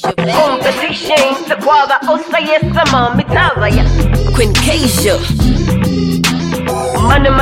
Competition takwaba usayesa mami tavaya Queen Kasia. Money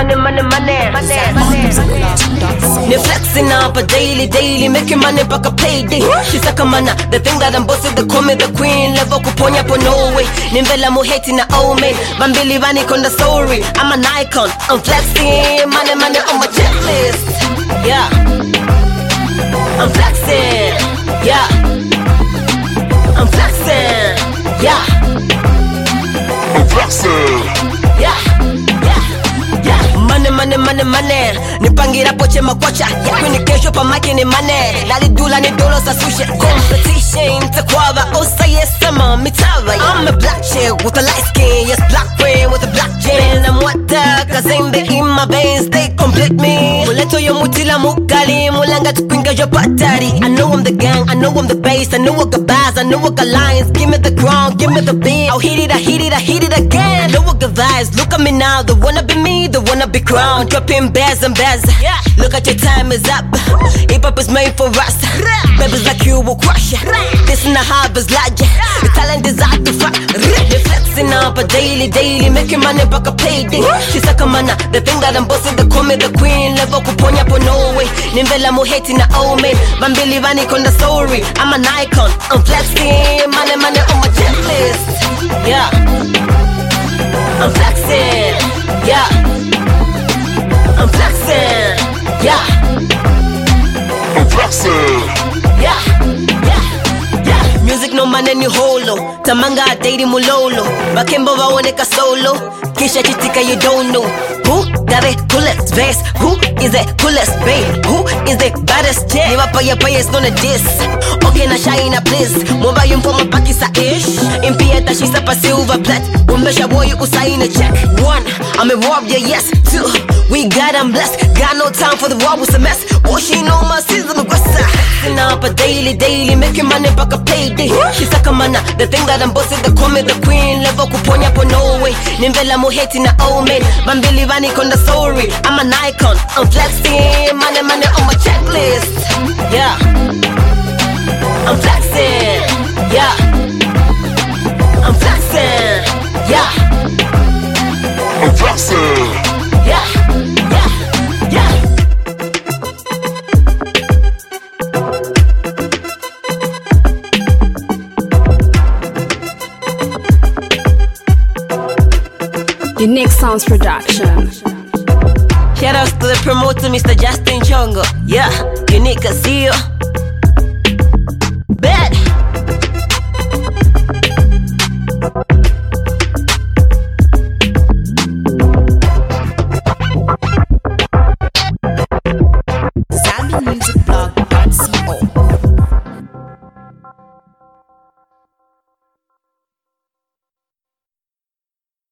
They flexing up a daily, making money back a payday. She's a kamana, the thing that I'm bossing, they call me the queen. Level kuponya po no way. Nimvela mo hating na old man. Bambili vani konda sorry. I'm an icon, I'm flexing. Money on my checklist. Yeah, I'm flexing. Yeah, I'm flexing. Yeah, I'm flexing. Yeah. Money nipangira poche makwacha kwenye kesho pa maki ni mane nalidula ni dolo sa sushi competition takwaba usayesa mami tavaya I'm a black chick with a light skin, yes black brain with a black jeans I'm wata kazembe in my veins they complete me muleto yo mutila mukali mulanga tukwinga yo patari I know I'm the gang, I know I'm the bass I know I got bars, I know I got lines give me the ground, give me the beat I'll hit it again know I got vibes, look at me now they wanna be me, they wanna be crowned dropping bears and bears yeah. Look at your time is up hip-hop is made for us babies like you will crush ya this in the harvest lodge the talent is out to fight they flexing up a daily making money back a payday she's a kamana the thing that I'm bossing they call me the queen level kuponya po no way nimvela mo hating na old man bambili vani konda sorry I'm an icon I'm flexing money on my checklist yeah I'm flexing yeah I'm flexing, yeah. I'm flexing. Yeah. Music no man any holo. Tamanga dating mulolo. Bakembo waoneka solo. Kisha chitika you don't know. Who got it coolest vest? Who is the coolest babe? Who is the baddest chick? Niwa paya is gonna diss. Okay na shine a bliss. Mova yumpo mapakisa ish. Impieta she's up a silver plat. Umbesha boy usain a check. 1, I'm a warrior, yes. 2. We got I'm blessed, got no time for the war was a mess. Washing on my season of grass. Flexing up a daily, making money back a payday. She's a kamana, the thing that I'm bossing, they call me the queen. Level kuponya po no way. Nimvela mo hating na old man. Bambili vani konda sorry. I'm an icon, I'm flexing. Money on my checklist. Yeah, I'm flexing. Yeah, I'm flexing. Yeah, I'm flexing. Yeah. Unique Sounds Production. Shout outs to the promoter, Mr. Justin Chongo. Yeah, Unique Casio.